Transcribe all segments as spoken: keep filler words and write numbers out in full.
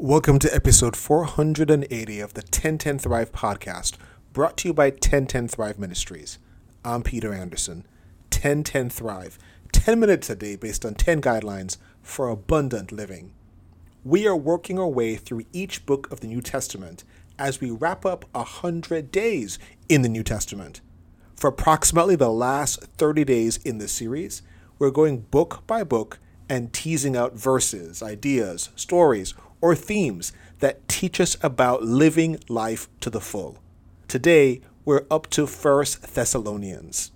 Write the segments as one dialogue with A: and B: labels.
A: Welcome to episode four hundred eighty of the ten ten Thrive podcast, brought to you by ten ten Thrive Ministries. I'm Peter Anderson. ten ten Thrive, ten minutes a day based on ten guidelines for abundant living. We are working our way through each book of the New Testament as we wrap up one hundred days in the New Testament. For approximately the last thirty days in this series, we're going book by book and teasing out verses, ideas, stories, or themes that teach us about living life to the full. Today, we're up to First Thessalonians.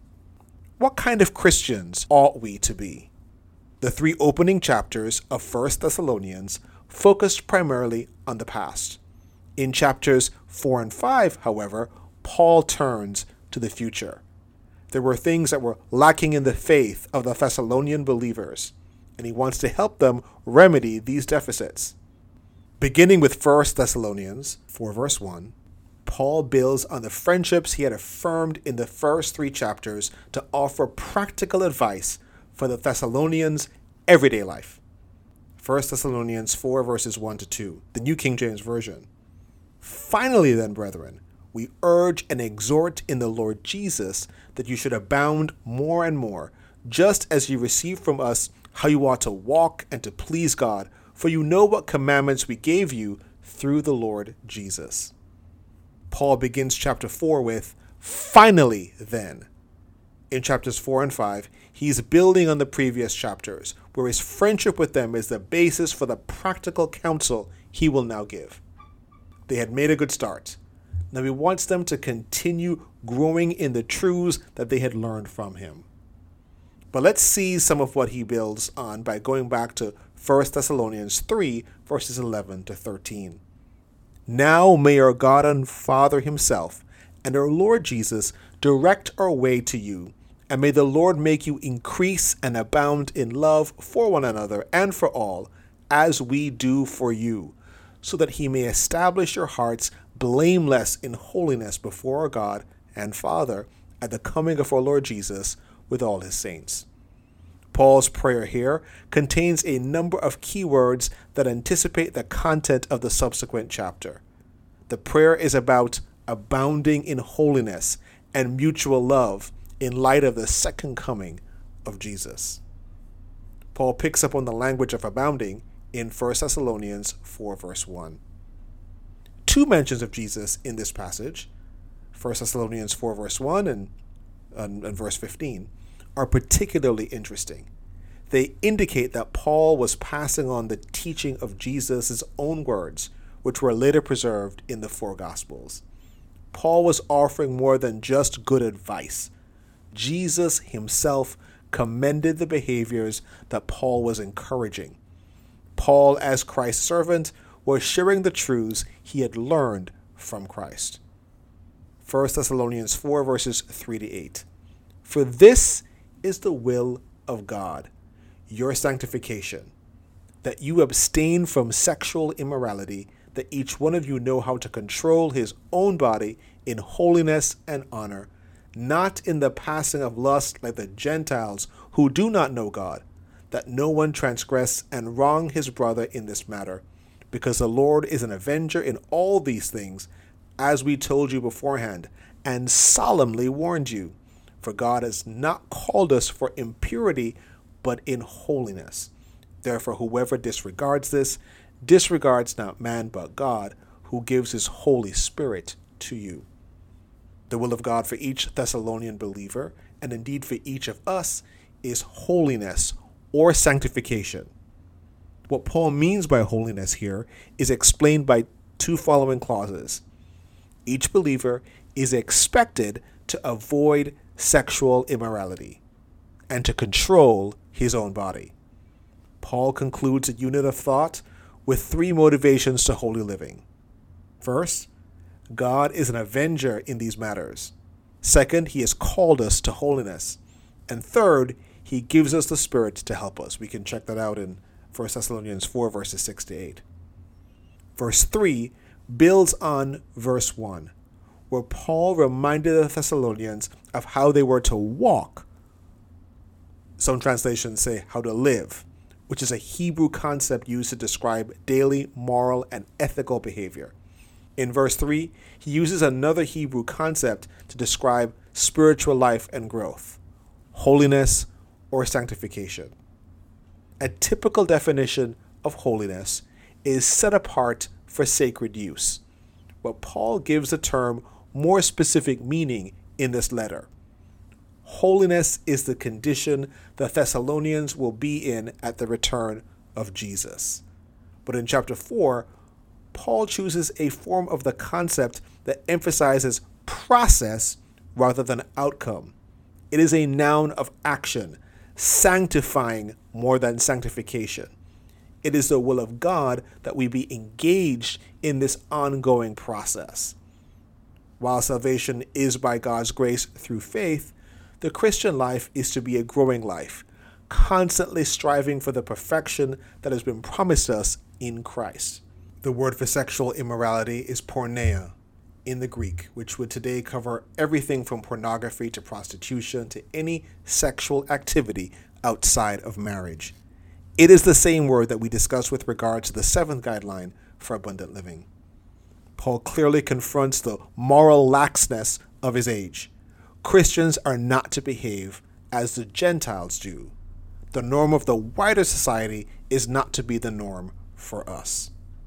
A: What kind of Christians ought we to be? The three opening chapters of First Thessalonians focused primarily on the past. In chapters four and five, however, Paul turns to the future. There were things that were lacking in the faith of the Thessalonian believers, and he wants to help them remedy these deficits. Beginning with First Thessalonians four verse one, Paul builds on the friendships he had affirmed in the first three chapters to offer practical advice for the Thessalonians' everyday life. First Thessalonians four verses one to two, the New King James Version. Finally then, brethren, we urge and exhort in the Lord Jesus that you should abound more and more, just as you receive from us how you ought to walk and to please God, for you know what commandments we gave you through the Lord Jesus. Paul begins chapter four with, finally then. In chapters four and five, he's building on the previous chapters, where his friendship with them is the basis for the practical counsel he will now give. They had made a good start. Now he wants them to continue growing in the truths that they had learned from him. But let's see some of what he builds on by going back to First Thessalonians three, verses eleven to thirteen. Now may our God and Father himself and our Lord Jesus direct our way to you, and may the Lord make you increase and abound in love for one another and for all, as we do for you, so that he may establish your hearts blameless in holiness before our God and Father at the coming of our Lord Jesus with all his saints. Paul's prayer here contains a number of key words that anticipate the content of the subsequent chapter. The prayer is about abounding in holiness and mutual love in light of the second coming of Jesus. Paul picks up on the language of abounding in First Thessalonians four verse one. Two mentions of Jesus in this passage, First Thessalonians four verse one and, and, and verse fifteen, are particularly interesting. They indicate that Paul was passing on the teaching of Jesus' own words, which were later preserved in the four Gospels. Paul was offering more than just good advice. Jesus himself commended the behaviors that Paul was encouraging. Paul, as Christ's servant, was sharing the truths he had learned from Christ. First Thessalonians four verses three to eight. For this is the will of God, your sanctification, that you abstain from sexual immorality, that each one of you know how to control his own body in holiness and honor, not in the passing of lust like the Gentiles who do not know God, that no one transgress and wrong his brother in this matter, because the Lord is an avenger in all these things, as we told you beforehand, and solemnly warned you. For God has not called us for impurity, but in holiness. Therefore, whoever disregards this, disregards not man but God, who gives his Holy Spirit to you. The will of God for each Thessalonian believer, and indeed for each of us, is holiness or sanctification. What Paul means by holiness here is explained by two following clauses. Each believer is expected to avoid sexual immorality and to control his own body. Paul concludes a unit of thought with three motivations to holy living. First, God is an avenger in these matters. Second, he has called us to holiness. And third, he gives us the Spirit to help us. We can check that out in First Thessalonians four verses six to eight. Verse three builds on verse one, where Paul reminded the Thessalonians of how they were to walk. Some translations say how to live, which is a Hebrew concept used to describe daily moral and ethical behavior. In verse three, he uses another Hebrew concept to describe spiritual life and growth, holiness or sanctification. A typical definition of holiness is set apart for sacred use, but Paul gives the term more specific meaning in this letter. Holiness is the condition the Thessalonians will be in at the return of Jesus. But in chapter four, Paul chooses a form of the concept that emphasizes process rather than outcome. It is a noun of action, sanctifying more than sanctification. It is the will of God that we be engaged in this ongoing process. While salvation is by God's grace through faith, the Christian life is to be a growing life, constantly striving for the perfection that has been promised us in Christ. The word for sexual immorality is porneia in the Greek, which would today cover everything from pornography to prostitution to any sexual activity outside of marriage. It is the same word that we discussed with regard to the seventh guideline for abundant living. Paul clearly confronts the moral laxness of his age. Christians are not to behave as the Gentiles do. The norm of the wider society is not to be the norm for us.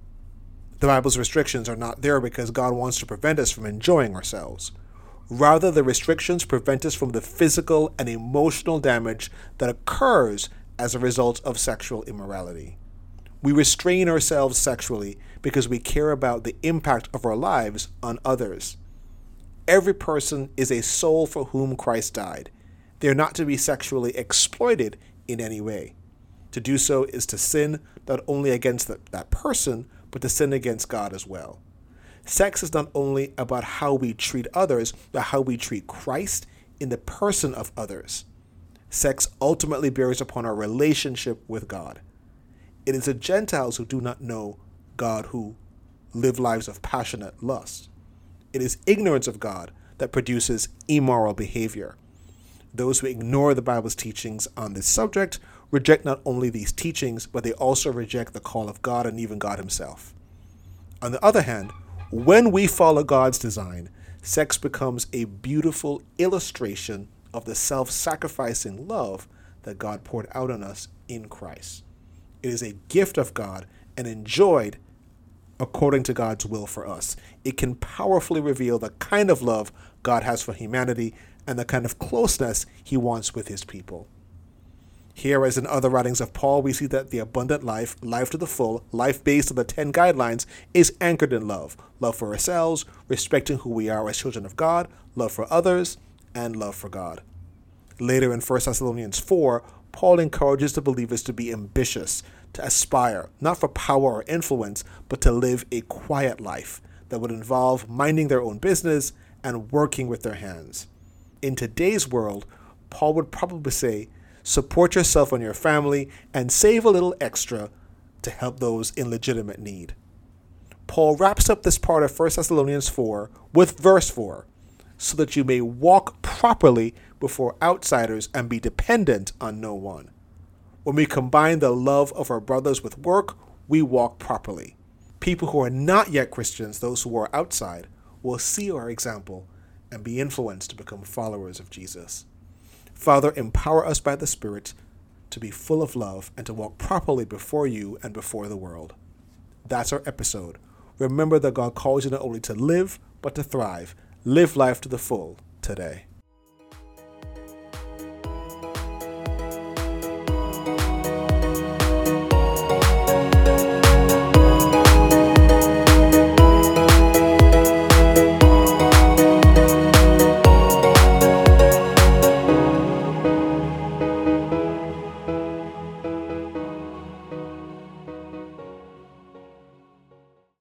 A: The Bible's restrictions are not there because God wants to prevent us from enjoying ourselves. Rather, the restrictions prevent us from the physical and emotional damage that occurs as a result of sexual immorality. We restrain ourselves sexually because we care about the impact of our lives on others. Every person is a soul for whom Christ died. They are not to be sexually exploited in any way. To do so is to sin not only against the, that person, but to sin against God as well. Sex is not only about how we treat others, but how we treat Christ in the person of others. Sex ultimately bears upon our relationship with God. It is the Gentiles who do not know God who live lives of passionate lust. It is ignorance of God that produces immoral behavior. Those who ignore the Bible's teachings on this subject reject not only these teachings, but they also reject the call of God and even God himself. On the other hand, when we follow God's design, sex becomes a beautiful illustration of the self-sacrificing love that God poured out on us in Christ. It is a gift of God and enjoyed according to God's will for us. It can powerfully reveal the kind of love God has for humanity and the kind of closeness he wants with his people. Here, as in other writings of Paul, we see that the abundant life, life to the full, life based on the ten guidelines, is anchored in love. Love for ourselves, respecting who we are as children of God, love for others, and love for God. Later in First Thessalonians four, Paul encourages the believers to be ambitious, to aspire, not for power or influence, but to live a quiet life that would involve minding their own business and working with their hands. In today's world, Paul would probably say, support yourself and your family and save a little extra to help those in legitimate need. Paul wraps up this part of First Thessalonians four with verse four, so that you may walk properly before outsiders and be dependent on no one. When we combine the love of our brothers with work, we walk properly. People who are not yet Christians, those who are outside, will see our example and be influenced to become followers of Jesus. Father, empower us by the Spirit to be full of love and to walk properly before you and before the world. That's our episode. Remember that God calls you not only to live, but to thrive. Live life to the full today.